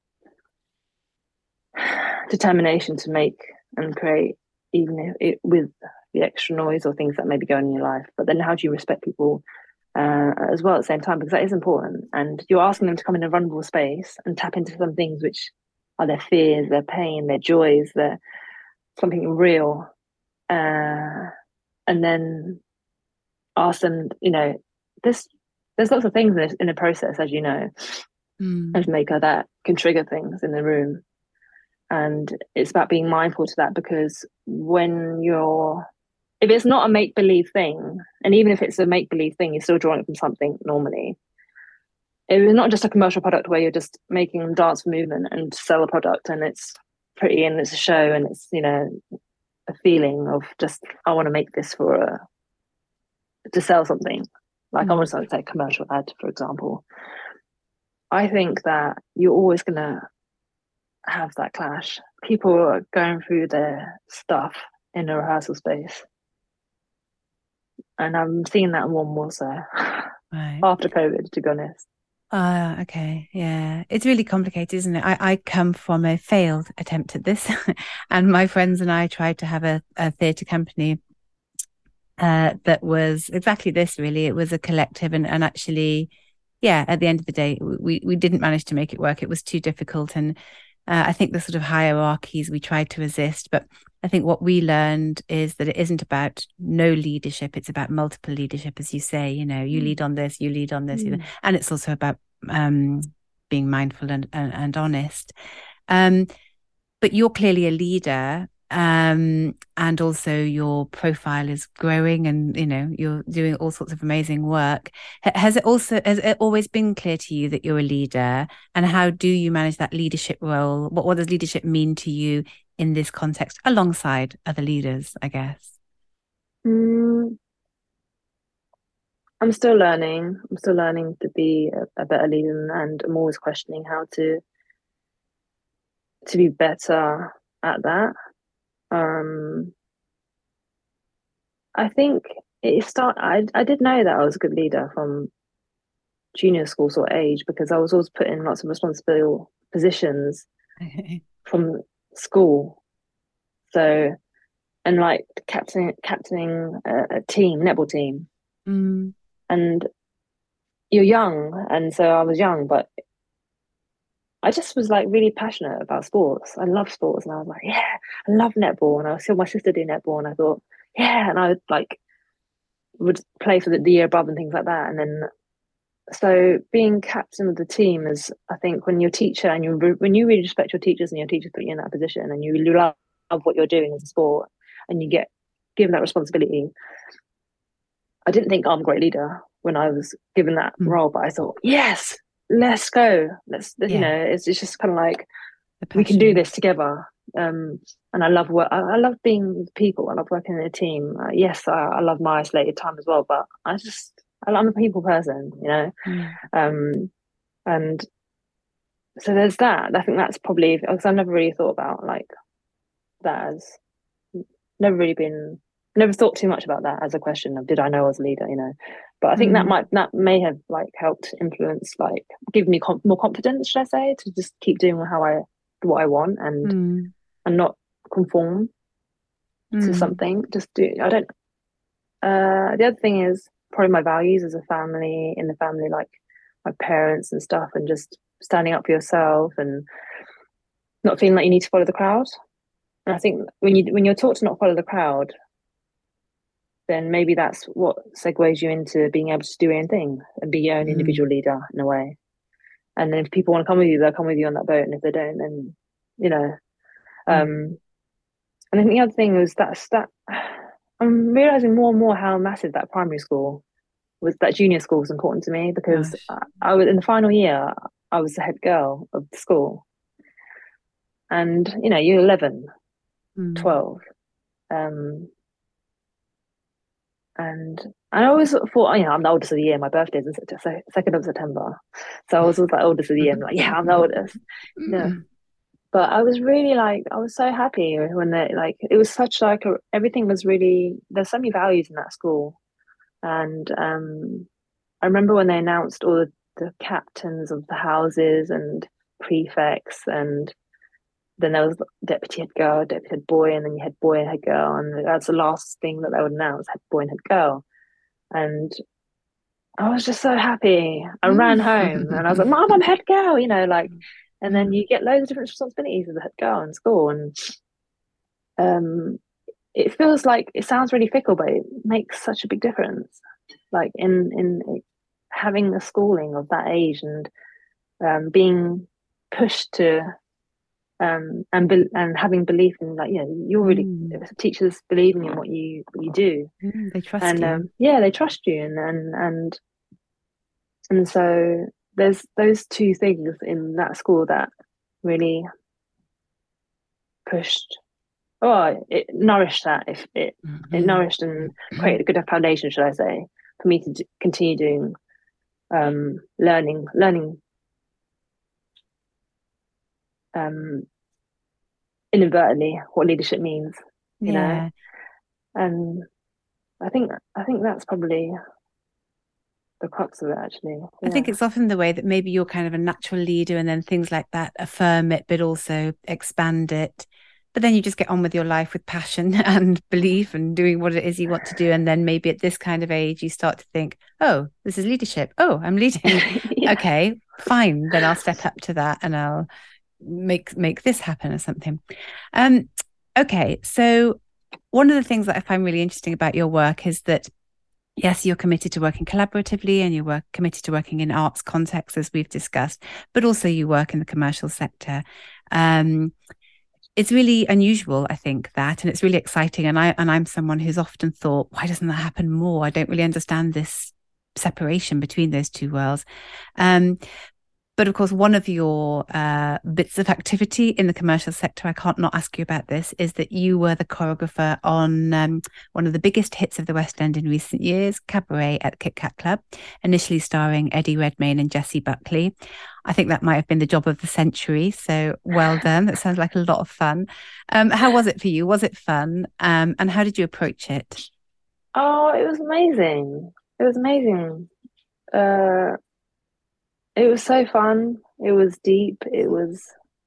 determination to make and create, even if it, with the extra noise or things that may be going in your life. But then, how do you respect people uh, as well at the same time? Because that is important, and you're asking them to come in a vulnerable space and tap into some things which are their fears, their pain, their joys, their something real, uh, and then ask them, you know, this there's lots of things in, this, in the process, as you know, mm. as maker, that can trigger things in the room, and it's about being mindful to that, because when you're, if it's not a make-believe thing, and even if it's a make-believe thing, you're still drawing it from something normally. It's not just a commercial product where you're just making dance for movement and sell a product and it's pretty and it's a show and it's, you know, a feeling of just, I want to make this for a, to sell something. Like mm. I want to say a commercial ad, for example. I think that you're always going to have that clash. People are going through their stuff in a rehearsal space. And I'm seeing that more and more so right. after COVID, to be honest. Ah, uh, okay. Yeah. It's really complicated, isn't it? I, I come from a failed attempt at this and my friends and I tried to have a, a theatre company uh, that was exactly this, really. It was a collective and, and actually, yeah, at the end of the day, we, we didn't manage to make it work. It was too difficult. And uh, I think the sort of hierarchies we tried to resist, but I think what we learned is that it isn't about no leadership. It's about multiple leadership, as you say, you know, you mm. lead on this, you lead on this. Mm. You know, and it's also about um, being mindful and, and, and honest. Um, but you're clearly a leader, um, and also your profile is growing and, you know, you're doing all sorts of amazing work. Has it also, has it always been clear to you that you're a leader? And how do you manage that leadership role? What, what does leadership mean to you in this context alongside other leaders, I guess? Mm, I'm still learning. I'm still learning to be a, a better leader, and I'm always questioning how to to be better at that. Um, I think it start. I I did know that I was a good leader from junior school sort of age, because I was always put in lots of responsible positions from school. So, and like captain, captaining a, a team, netball team, mm. and you're young, and so I was young, but I just was like really passionate about sports. I love sports, and I was like, yeah, I love netball, and I saw my sister do netball, and I thought, yeah, and I would like would play for the, the year above and things like that, and then so being captain of the team is, I think, when your teacher and you when you really respect your teachers and your teachers put you in that position and you love, love what you're doing as a sport and you get given that responsibility. I didn't think, oh, I'm a great leader when I was given that mm. role, but I thought, yes, let's go. Let's, yeah. you know, it's, it's just kind of like, we can do this together. Um, and I love work. I, I love being with people. I love working in a team. Uh, yes, I, I love my isolated time as well, but I just, I'm a people person, you know. Mm. Um, And so there's that. I think that's probably because I've never really thought about like that as never really been never thought too much about that as a question of did I know I was a leader, you know. But I think that Mm. might that may have like helped influence like give me com- more confidence, should I say, to just keep doing how I what I want and Mm. and not conform to Mm. something. Just do I don't uh the other thing is probably my values as a family in the family, like my parents and stuff, and just standing up for yourself and not feeling like you need to follow the crowd. And I think when you when you're taught to not follow the crowd, then maybe that's what segues you into being able to do your own thing and be your own individual Mm. leader in a way. And then if people want to come with you, they'll come with you on that boat. And if they don't, then you know. Mm. Um, and then the other thing was that's that I'm realizing more and more how massive that primary school was. That junior school was important to me because Gosh. I, I was in the final year. I was the head girl of the school, and you know, you're eleven, Mm. twelve. Um, And I always thought, oh, you know, I'm the oldest of the year. My birthday's in second of September. So I was always like oldest of the year. I'm like, yeah, I'm the oldest. No. But I was really like, I was so happy when they like, it was such like, a, everything was really, there's so many values in that school. And um, I remember when they announced all the, the captains of the houses and prefects, and then there was deputy head girl, deputy head boy, and then you had boy and head girl. And that's the last thing that they would announce, head boy and head girl. And I was just so happy. I ran home and I was like, Mom, I'm head girl, you know, like, and then you get loads of different responsibilities as a head girl in school. And um, it feels like it sounds really fickle, but it makes such a big difference. Like in, in having a schooling of that age and um, being pushed to um, and be- and having belief in like, you know, you're really Mm. teachers believing in what you what you do. Mm. They trust And you. um, yeah, they trust you and and and And so there's those two things in that school that really pushed, oh, it nourished that. If it it Mhm. nourished and created a good foundation, should I say, for me to d- continue doing um, learning, learning um, inadvertently what leadership means, you know. Yeah. And I think I think that's probably the crux of it, actually. I Yeah, think it's often the way that maybe you're kind of a natural leader and then things like that affirm it, but also expand it. But then you just get on with your life with passion and belief and doing what it is you want to do. And then maybe at this kind of age, you start to think, oh, this is leadership. Oh, I'm leading. yeah. Okay, fine. Then I'll step up to that and I'll make make this happen or something. Um, okay, so one of the things that I find really interesting about your work is that yes, you're committed to working collaboratively and you work committed to working in arts contexts, as we've discussed, but also you work in the commercial sector. Um, it's really unusual, I think, that, and it's really exciting. And I and I'm someone who's often thought, why doesn't that happen more? I don't really understand this separation between those two worlds. Um, but of course, one of your uh, bits of activity in the commercial sector, I can't not ask you about this, is that you were the choreographer on um, one of the biggest hits of the West End in recent years, Cabaret at Kit Kat Club, initially starring Eddie Redmayne and Jessie Buckley. I think that might have been the job of the century. So well done. That sounds like a lot of fun. Um, how was it for you? Was it fun? Um, and how did you approach it? Oh, it was amazing. It was amazing. Uh, it was so fun. It was deep. It was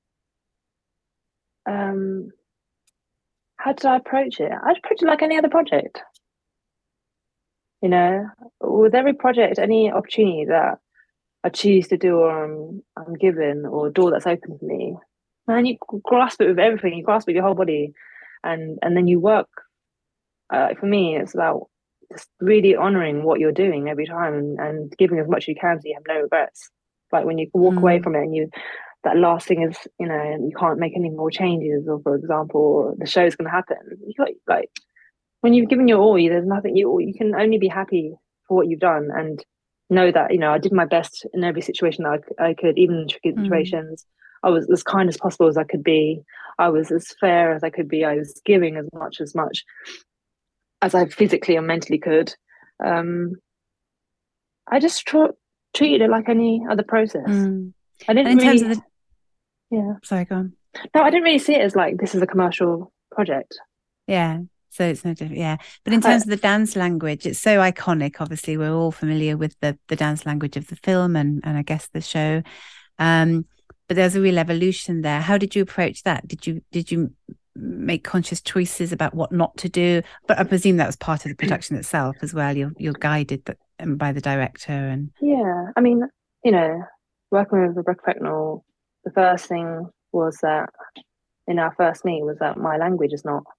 um how did I approach it? I approached it like any other project, you know, with every project, any opportunity that I choose to do or I'm, I'm given or a door that's open to me, man, you grasp it with everything. You grasp it with your whole body, and and then you work. Uh, for me, it's about just really honoring what you're doing every time and, and giving as much as you can so you have no regrets. Like when you walk away Mm, from it and you that last thing is, you know, you can't make any more changes, or for example, the show's going to happen. You got like when you've given your all, you, there's nothing you you can only be happy for what you've done and know that you know I did my best in every situation that I, I could, even in tricky mm, situations. I was as kind as possible as I could be. I was as fair as I could be. I was giving as much as much as I physically and mentally could. Um, I just tr- treated it like any other process. Mm. I didn't And in terms really, of the, yeah. sorry, go on. No, I didn't really see it as like this is a commercial project. Yeah. So it's no different. Yeah. But in I, terms of the dance language, it's so iconic. Obviously, we're all familiar with the the dance language of the film and and I guess the show. Um, but there's a real evolution there. How did you approach that? Did you did you make conscious choices about what not to do? But I presume that was part of the production itself as well. You're you're guided but, um, by the director and yeah, I mean, you know, working with Rebecca Pecknell, the first thing was that in our first meet was that my language is not,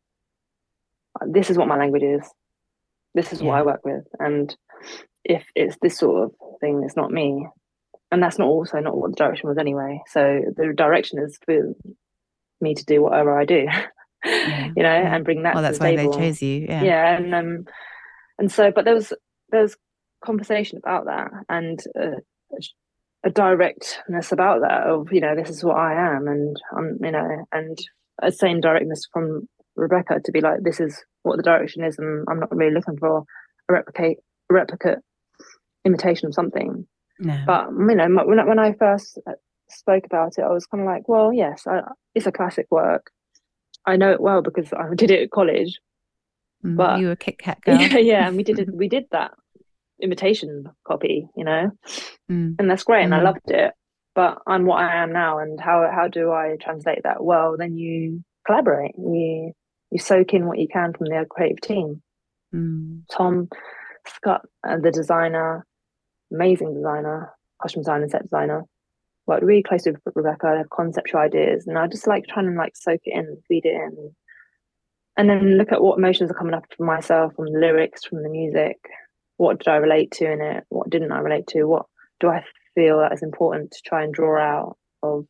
this is what my language is. This is what I yeah. work with. And if it's this sort of thing, it's not me. And that's not also not what the direction was anyway. So the direction is for me to do whatever I do, Yeah. you know, Yeah. and bring that Well, to the that's why they table. chose you. Yeah. Yeah, and um, and so, but there was there was conversation about that and uh, a directness about that of you know this is what I am, and um, you know, and a same directness from Rebecca to be like this is what the direction is, and I'm not really looking for a replicate a replicate imitation of something. No. But you know, when I, when I first spoke about it, I was kind of like, well, yes, I, it's a classic work. I know it well because I did it at college. Mm, But you were a Kit Kat girl. yeah, yeah, and we did it. We did that imitation copy, you know, Mm, and that's great, and I mm, loved it. But I'm what I am now, and how how do I translate that? Well, then you collaborate. You you soak in what you can from the creative team. mm. Tom Scott, uh, the designer, amazing designer, costume designer, set designer, worked really closely with Rebecca, had conceptual ideas, and I just like trying to like soak it in, feed it in, and then look at what emotions are coming up for myself from the lyrics, from the music. What did I relate to in it? What didn't I relate to? What do I feel that is important to try and draw out of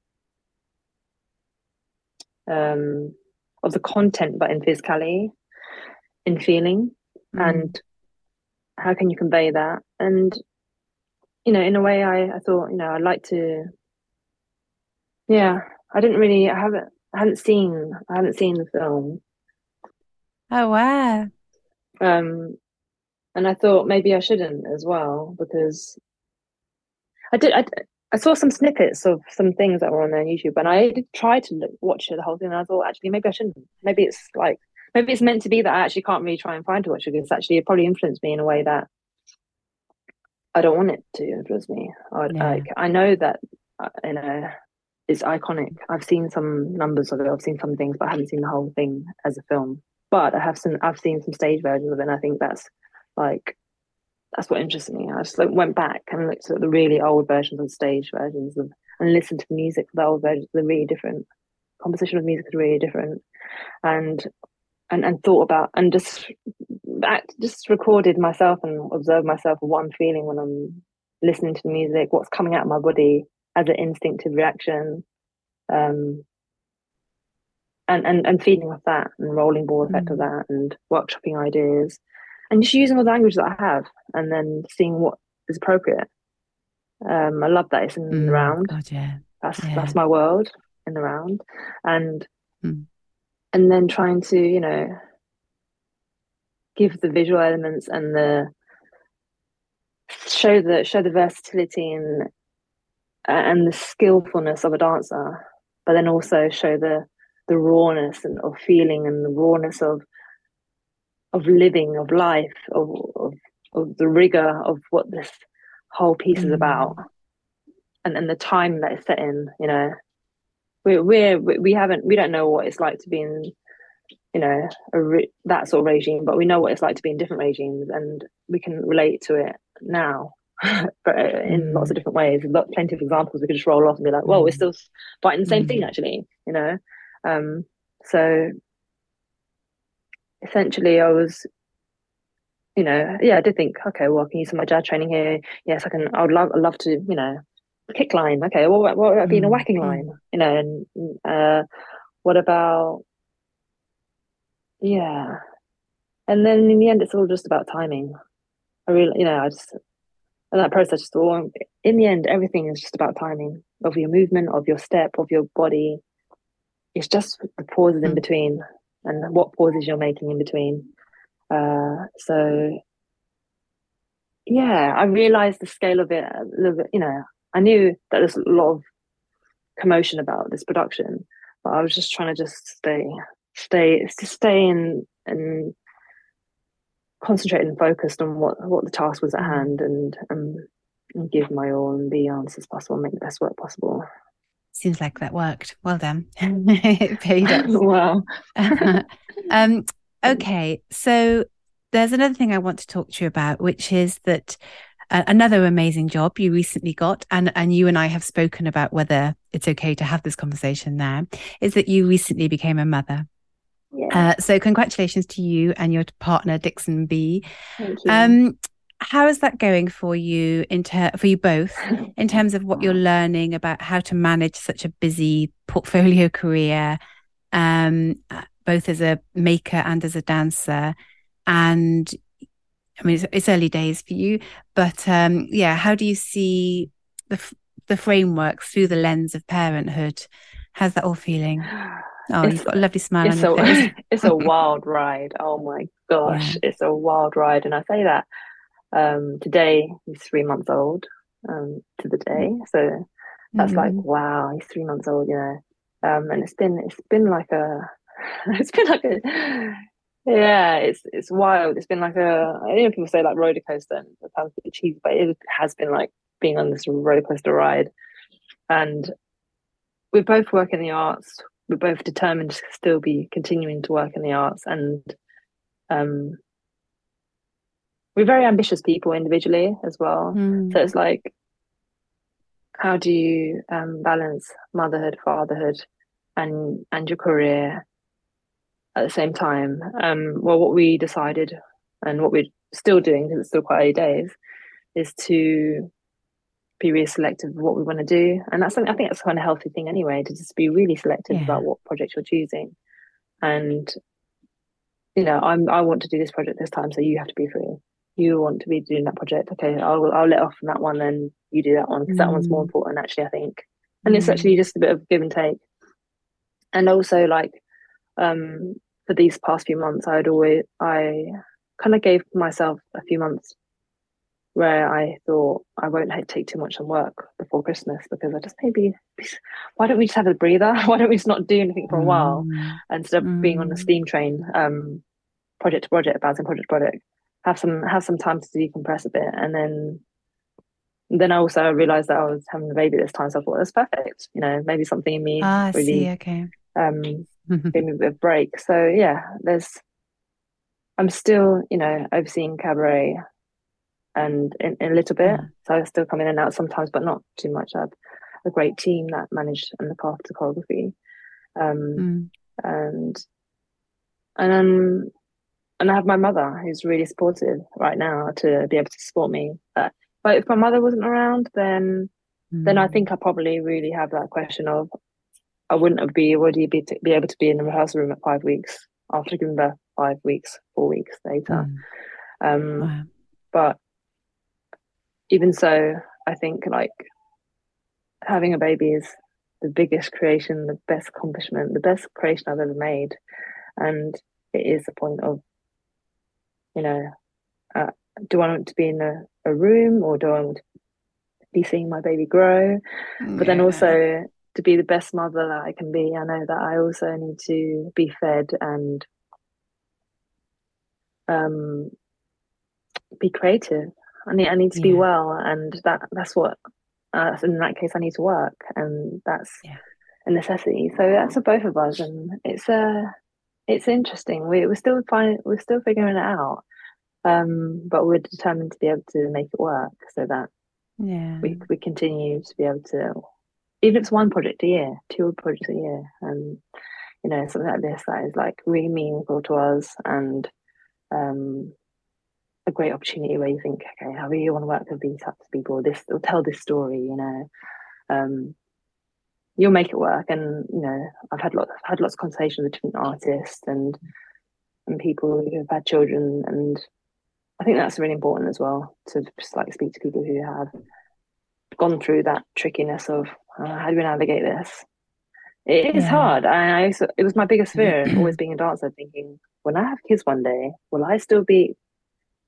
um of the content, but in physicality, in feeling, Mm. and how can you convey that? And you know, in a way, I I thought you know I'd like to. Yeah, I didn't really. I haven't. I hadn't seen. I hadn't seen the film. Oh wow. Um, and I thought maybe I shouldn't as well because I did. I, I saw some snippets of some things that were on there on YouTube, and I did try to look, watch the whole thing. And I thought, actually, maybe I shouldn't. Maybe it's like, maybe it's meant to be that I actually can't really try and find to watch it because actually it probably influenced me in a way that I don't want it to influence me. I, Yeah. like, I know that uh, you know it's iconic. I've seen some numbers of it. I've seen some things, but I haven't seen the whole thing as a film. But I have seen. I've seen some stage versions of it, and I think that's like that's what interested me. I just like went back and looked at the really old versions and stage versions of, and listened to the music for the old versions. They're really different. Composition of music is really different, and and and thought about and just act, just recorded myself and observed myself what I'm feeling when I'm listening to the music, what's coming out of my body as an instinctive reaction, um, and and and feeding off that and rolling ball effect of Mm. that and workshopping ideas, and just using all the language that I have, and then seeing what is appropriate. Um, I love that it's in the Mm. round. God, yeah. That's Yeah. that's my world in the round, and Mm. and then trying to you know give the visual elements and the show the show the versatility and and the skillfulness of a dancer, but then also show the the rawness and of feeling and the rawness of of living of life of of, of the rigor of what this whole piece is about, Mm. and and the time that it's set in. You know, we're we're we haven't we don't know what it's like to be in you know a re- that sort of regime, but we know what it's like to be in different regimes, and we can relate to it now. But in lots of Mm. different ways, there's got plenty of examples we could just roll off and be like, "Well, we're Mm. still fighting the same thing, Mm. actually," you know. Um, so essentially, I was, you know, yeah, I did think, okay, well, I can use some of my jazz training here. Yes, I can. I would love, I'd love to, you know, kick line. Okay, well, what, what about being a Mm. whacking line? Mm. You know, and uh, what about, yeah, and then in the end, it's all just about timing. I really, you know, I just and that process just all in the end, everything is just about timing of your movement, of your step, of your body. It's just the pauses in Mm. between and what pauses you're making in between. Uh, so yeah, I realized the scale of it a little bit. You know, I knew that there's a lot of commotion about this production, but I was just trying to just stay, stay, just stay in and concentrated and focused on what what the task was at Mm. hand, and um and give my all and be honest as possible, and make the best work possible. Seems like that worked. Well done. It paid off. Wow. um, okay, so there's another thing I want to talk to you about, which is that uh, another amazing job you recently got, and and you and I have spoken about whether it's okay to have this conversation now, is that you recently became a mother. Yeah, Uh, so congratulations to you and your partner Dixon B. thank you. Um, how is that going for you in ter- for you both in terms of what you're learning about how to manage such a busy portfolio career, um, uh, both as a maker and as a dancer? And I mean, it's, it's early days for you, but um, yeah, how do you see the f- the frameworks through the lens of parenthood? How's that all feeling? Oh, It's you've got a lovely smile on it's your face. a it's a wild ride. Oh my gosh, Yeah. it's a wild ride, and I say that um today he's three months old, um to the day, so that's like, Mm. wow, he's three months old, you know. Um, and it's been it's been like a it's been like a yeah, it's it's wild. It's been like a, I know people say like roller coaster, and that sounds a bit cheesy, but it has been like being on this roller coaster ride. And we both work in the arts. We're both determined to still be continuing to work in the arts, and um, we're very ambitious people individually as well. So Mm. it's like, how do you um, balance motherhood, fatherhood, and and your career at the same time? Um, well, what we decided, and what we're still doing because it's still quite early days, is to be really selective of what we want to do, and that's something, I think that's kind of a healthy thing anyway, to just be really selective Yeah. about what project you're choosing. And you know, I'm I want to do this project this time, so you have to be free. You want to be doing that project, okay? I'll I'll let off from that one, then you do that one because that one's more Mm. important, actually, I think. And it's Mm. actually just a bit of give and take. And also, like, um, for these past few months, I'd always I kind of gave myself a few months where I thought I won't take too much on work before Christmas, because I just maybe, why don't we just have a breather? Why don't we just not do anything for a while Mm. instead of being on the Mm. steam train, um, project to project, bouncing project to project. Have some have some time to decompress a bit, and then then I also realized that I was having a baby this time, so I thought that's perfect. You know, maybe something in me Ah, I see. really Okay. um gave me a bit of break. So yeah, there's I'm still, you know, overseeing cabaret and in, in a little bit. Ah. So I still come in and out sometimes, but not too much. I have a great team that manage and look after choreography. Um, Mm. and and then and I have my mother who's really supportive right now to be able to support me. But, but if my mother wasn't around, then then I Mm. think I probably really have that question of, I wouldn't be already be, to, be able to be in the rehearsal room at five weeks after giving birth, five weeks, four weeks later. Mm. Um, Wow. but even so, I think like having a baby is the biggest creation, the best accomplishment, the best creation I've ever made. And it is the point of, you know, uh, do I want to be in a, a room, or do I want to be seeing my baby grow? But then Yeah. also to be the best mother that I can be, I know that I also need to be fed and um, be creative. I need I need to be Yeah. well, and that that's what uh, in that case I need to work, and that's Yeah. a necessity. So that's for both of us, and it's uh it's interesting. We we're still finding we're still figuring it out, um, but we're determined to be able to make it work so that Yeah. we we continue to be able to, even if it's one project a year, two projects a year, and you know, something like this that is like really meaningful to us, and um a great opportunity where you think, okay, I really want to work with these types of people, this or tell this story, you know. Um you'll make it work. And you know, I've had lots I've had lots of conversations with different artists and and people who have had children, and I think that's really important as well, to just like speak to people who have gone through that trickiness of, uh, how do we navigate this. It is Yeah. hard. I, I it was my biggest fear, always being a dancer, thinking, when I have kids one day, will I still be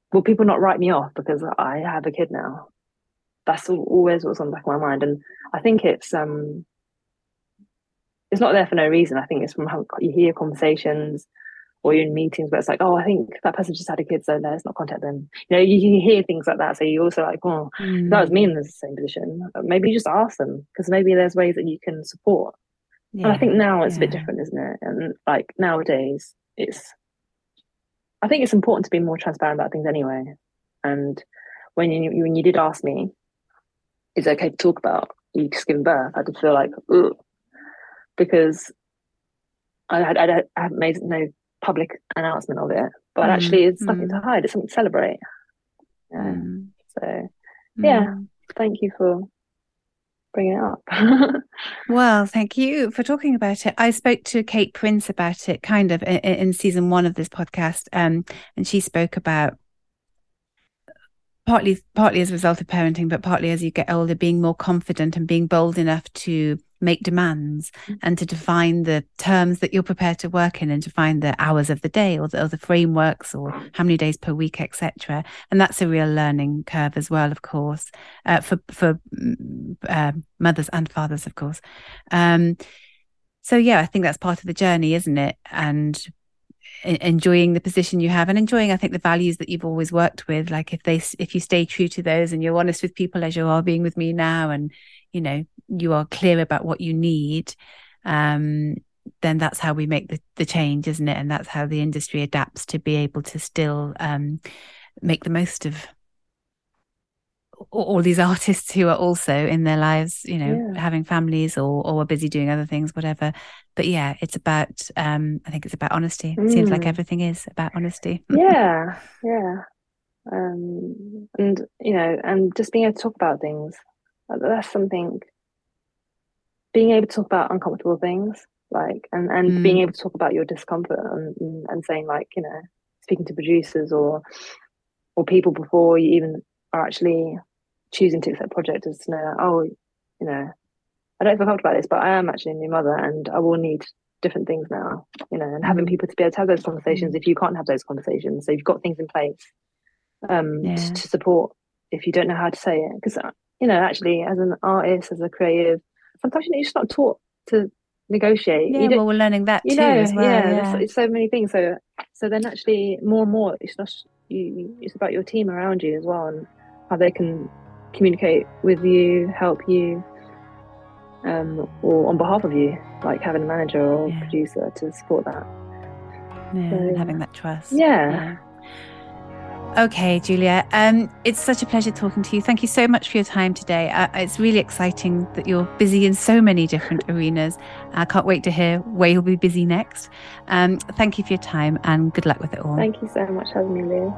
will people not write me off because I have a kid now? That's always what's on the back of my mind. And I think it's um it's not there for no reason. I think it's from how you hear conversations or you're in meetings where it's like, oh, I think that person just had a kid, so let's not contact them. You know, you, you hear things like that. So you also like, oh, Mm. if that was me in the same position, maybe you just ask them, because maybe there's ways that you can support. Yeah. And I think now it's yeah. a bit different, isn't it? And like nowadays, it's, I think it's important to be more transparent about things anyway. And when you when you did ask me, is it okay to talk about you just giving birth? I did feel like, ugh, because I had I, I had made no public announcement of it, but Mm, actually it's nothing mm. to hide. It's something to celebrate. Yeah. Mm. So yeah, Mm. thank you for bringing it up. Well, thank you for talking about it. I spoke to Kate Prince about it kind of in, in season one of this podcast, um, and she spoke about partly partly as a result of parenting, but partly as you get older, being more confident and being bold enough to make demands and to define the terms that you're prepared to work in and to find the hours of the day or the, or the frameworks or how many days per week, et cetera. And that's a real learning curve as well, of course, uh, for for uh, mothers and fathers, of course. Um, so yeah, I think that's part of the journey, isn't it? And enjoying the position you have and enjoying, I think, the values that you've always worked with. Like if they, if you stay true to those and you're honest with people as you are being with me now, and, you know, you are clear about what you need, um, then that's how we make the, the change, isn't it? And that's how the industry adapts to be able to still um, make the most of all these artists who are also in their lives, you know, yeah. having families or or are busy doing other things, whatever. But yeah, it's about, um, I think it's about honesty. Mm. It seems like everything is about honesty. Yeah, yeah. Um, and, you know, and just being able to talk about things. That's something, being able to talk about uncomfortable things, like, and, and mm. being able to talk about your discomfort and, and saying, like, you know, speaking to producers or or people before you even are actually choosing to accept projects, is to know, oh, you know, I don't feel comfortable about this, but I am actually a new mother and I will need different things now, you know, and mm. having people to be able to have those conversations mm. if you can't have those conversations. So you've got things in place um, yeah. to, to support if you don't know how to say it. Because, you know, actually, as an artist, as a creative, sometimes you're just not taught to negotiate. Yeah, well, we're learning that you too know, as well. Yeah, yeah. There's, it's so many things. So, so then actually, more and more, it's not you. It's about your team around you as well, and how they can communicate with you, help you, um, or on behalf of you, like having a manager or yeah. producer to support that. Yeah, so, and having that trust. Yeah. yeah. Okay, Julia, um, it's such a pleasure talking to you. Thank you so much for your time today. Uh, it's really exciting that you're busy in so many different arenas. I can't wait to hear where you'll be busy next. Um, thank you for your time and good luck with it all. Thank you so much for having me, Lou.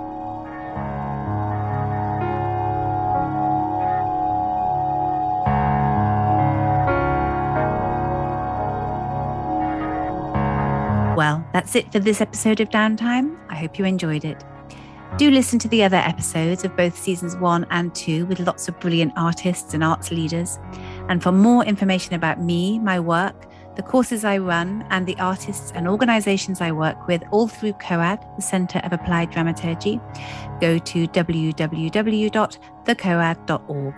Well, that's it for this episode of Downtime. I hope you enjoyed it. Do listen to the other episodes of both seasons one and two with lots of brilliant artists and arts leaders. And for more information about me, my work, the courses I run, and the artists and organisations I work with, all through COAD, the Centre of Applied Dramaturgy, go to w w w dot the coad dot org.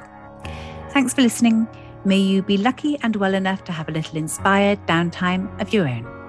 Thanks for listening. May you be lucky and well enough to have a little inspired downtime of your own.